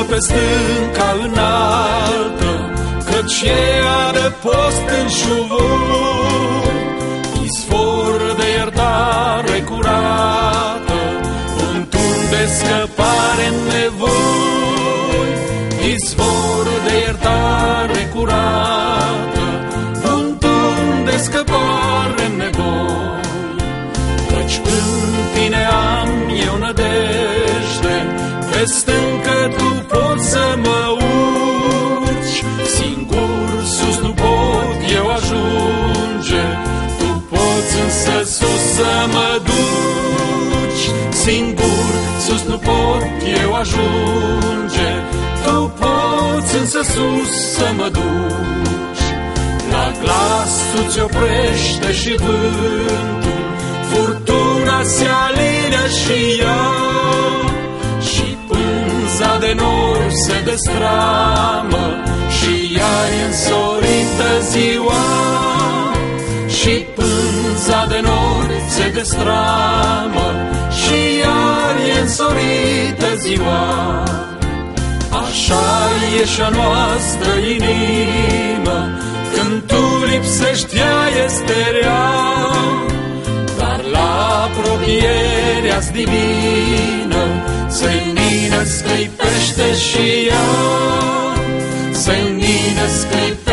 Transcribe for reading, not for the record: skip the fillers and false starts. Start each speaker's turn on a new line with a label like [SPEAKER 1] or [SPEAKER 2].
[SPEAKER 1] pe stânca înaltă, căci e adăpost în șuvul, izvor de iertare curată, un turn de scăpare în nevoi, izvor de iertare curată, un turn de scăpare în nevoi. Căci în tine am eu nădejde, pe stâncă tu poți să mă urci, singur sus nu pot eu ajunge, tu poți însă sus să mă duci, singur sus nu pot eu ajunge, tu poți însă sus să mă duci. La glas tu ți oprește și vântul, furtuna se alinea și ea, și pânza de nori se destramă, și ea e însorită ziua, și pânza de nori se destramă, și ea e însorită ziua. Așa e și a noastră inimă, când tu lipsești ea este rea, dar la apropierea-ți divină senină sclipește și ea, senină sclipește